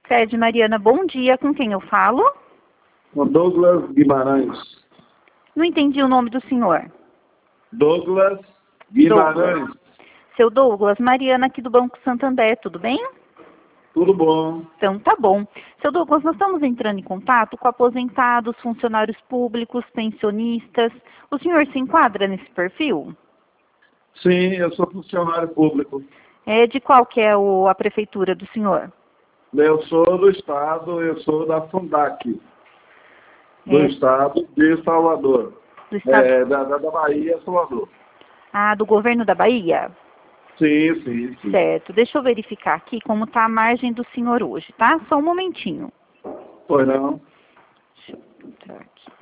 Sede Mariana, bom dia. Com quem eu falo? Com Douglas Guimarães. Não entendi o nome do senhor. Douglas Guimarães. Seu Douglas, Mariana aqui do Banco Santander, tudo bem? Tudo bom. Então tá bom. Seu Douglas, nós estamos entrando em contato com aposentados, funcionários públicos, pensionistas. O senhor se enquadra nesse perfil? Sim, eu sou funcionário público. De qual que é a prefeitura do senhor? Eu sou do Estado, eu sou da Fundac, do Estado de Salvador. Do estado... Da Bahia, Salvador. Ah, do governo da Bahia? Sim. Certo. Deixa eu verificar aqui como está a margem do senhor hoje, tá? Só um momentinho. Pois não? Deixa eu entrar aqui.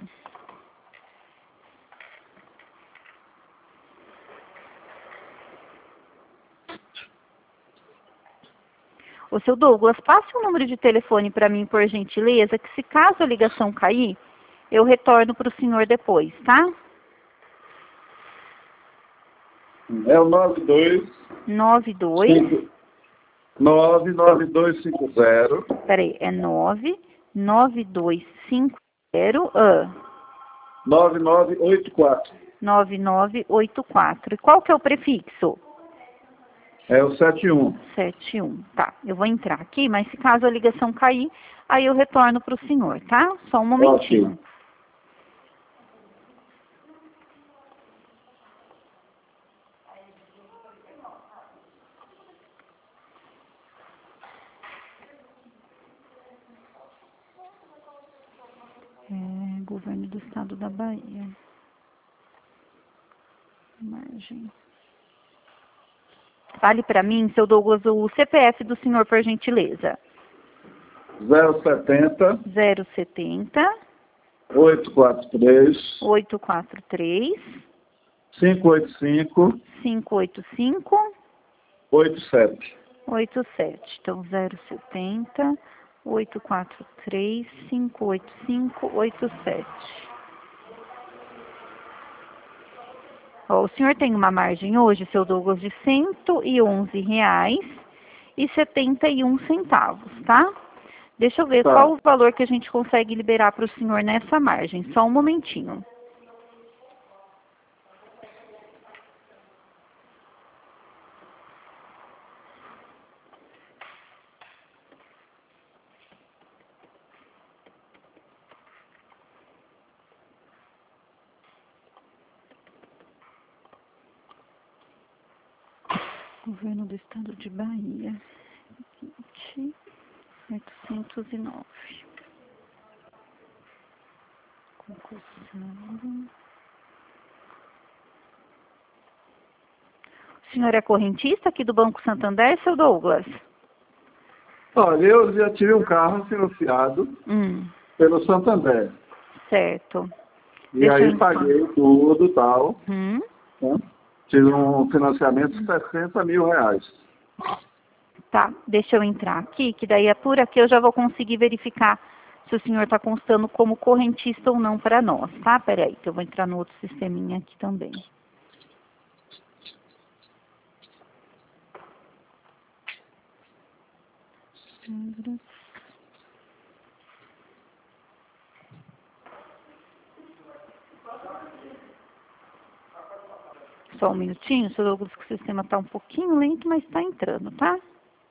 Ô, seu Douglas, passe o número de telefone para mim, por gentileza, que se caso a ligação cair, eu retorno para o senhor depois, tá? É o 92... 99250... Peraí, é 99250... 9984. 9984. E qual que é o prefixo? É o 71. 71. Tá, eu vou entrar aqui, mas se caso a ligação cair, aí eu retorno para o senhor, tá? Só um momentinho. Ok. Governo do Estado da Bahia. Margem. Fale para mim, seu Douglas, o CPF do senhor, por gentileza. 070 070 843 843 585 585 87. 87. Então, 070 843 585 87. Ó, o senhor tem uma margem hoje, seu Douglas, de R$ 111,71, tá? Deixa eu ver qual o valor que a gente consegue liberar para o senhor nessa margem. Só um momentinho. Governo do Estado de Bahia. 20.809. Concursado. O senhor é correntista aqui do Banco Santander, seu Douglas? Olha, eu já tive um carro financiado pelo Santander. Certo. E aí paguei tudo e tal. Né? Tive um financiamento de R$60 mil. Tá, deixa eu entrar aqui, que daí é por aqui eu já vou conseguir verificar se o senhor está constando como correntista ou não para nós, tá? Peraí, que eu vou entrar no outro sisteminha aqui também. Só um minutinho, seu Douglas, que o sistema está um pouquinho lento, mas está entrando, tá?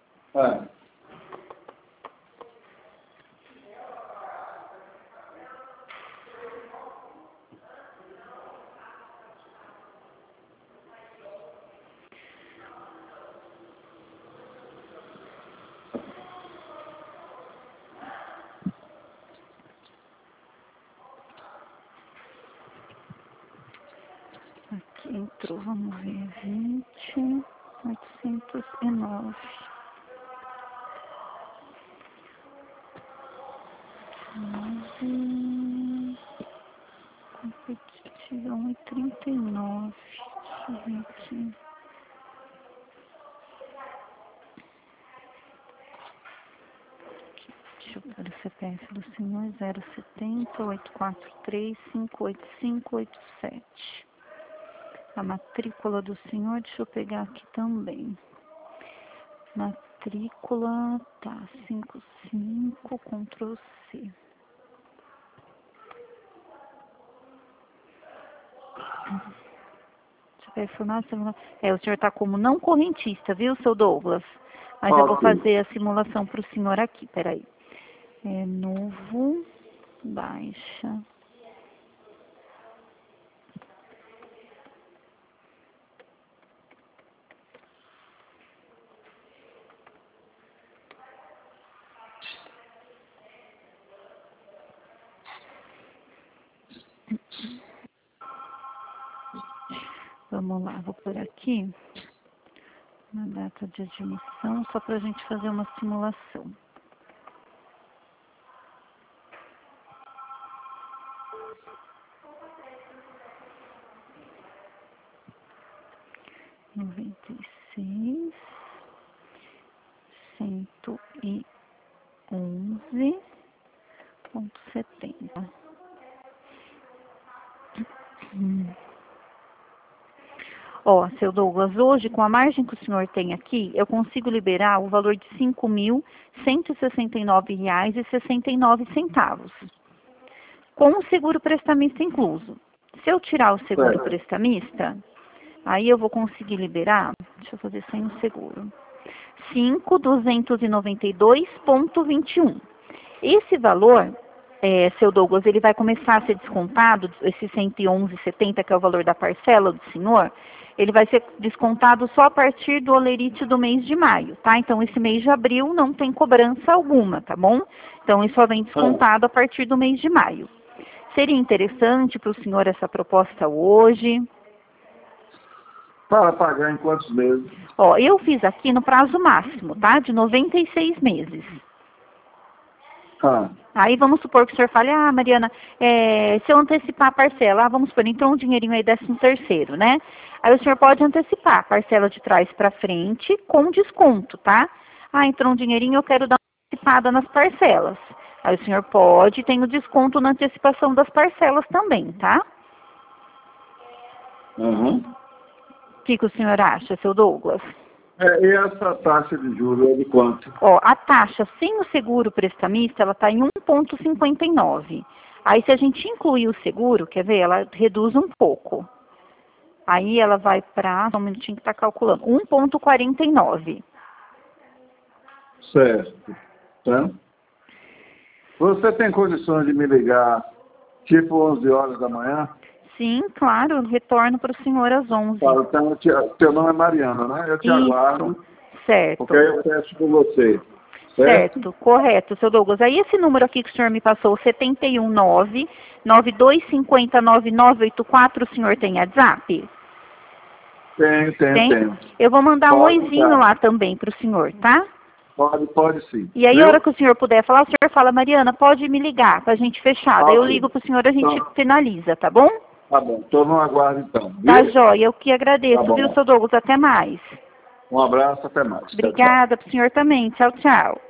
Aqui entrou, vamos ver, 20.809. Competitivo 1,39. Deixa eu ver aqui. Deixa eu ver o CPF do senhor, 070 843 585 87. A matrícula do senhor, deixa eu pegar aqui também. matrícula, tá, 55, Ctrl C. Deixa eu ver a informação. O senhor está como não correntista, viu, seu Douglas? Mas eu vou fazer a simulação para o senhor aqui, peraí. Novo, baixa. Vamos lá, vou por aqui na data de admissão, só para a gente fazer uma simulação. Noventa e seis, 111,70. Ó, seu Douglas, hoje, com a margem que o senhor tem aqui, eu consigo liberar o valor de R$ 5.169,69, com o seguro prestamista incluso. Se eu tirar o seguro prestamista, aí eu vou conseguir liberar, deixa eu fazer sem o seguro, 5.292,21. Esse valor, seu Douglas, ele vai começar a ser descontado, esse 111,70, que é o valor da parcela do senhor, ele vai ser descontado só a partir do holerite do mês de maio, tá? Então, esse mês de abril não tem cobrança alguma, tá bom? Então, isso só vem descontado a partir do mês de maio. Seria interessante para o senhor essa proposta hoje? Para pagar em quantos meses? Ó, eu fiz aqui no prazo máximo, tá? De 96 meses. Aí vamos supor que o senhor fale, Mariana, se eu antecipar a parcela, vamos supor, entrou um dinheirinho aí 13º, né? Aí o senhor pode antecipar a parcela de trás para frente com desconto, tá? Entrou um dinheirinho, eu quero dar uma antecipada nas parcelas. Aí o senhor pode, tem o desconto na antecipação das parcelas também, tá? Uhum. O que o senhor acha, seu Douglas? E essa taxa de juros é de quanto? Ó, a taxa sem o seguro prestamista, ela está em 1,59. Aí, se a gente incluir o seguro, quer ver, ela reduz um pouco. Aí, ela vai para, só um minutinho que está calculando, 1,49. Certo. Tá? Você tem condições de me ligar, tipo 11 horas da manhã? Sim, claro, retorno para o senhor às 11. Claro, então, teu nome é Mariana, né? Eu te aguardo. Certo. Porque aí eu peço por você. Certo, correto, seu Douglas. Aí esse número aqui que o senhor me passou, 719-9250-9984, o senhor tem WhatsApp? Tem. Eu vou mandar um oizinho lá também para o senhor, tá? Pode sim. E aí, a hora que o senhor puder falar, o senhor fala, Mariana, pode me ligar para a gente fechar. Daí eu ligo para o senhor, a gente finaliza, tá bom? Tá bom, estou no aguardo então. Viu? Tá jóia, eu que agradeço, viu, seu Douglas? Até mais. Um abraço, até mais. Obrigada para o senhor também. Tchau, tchau.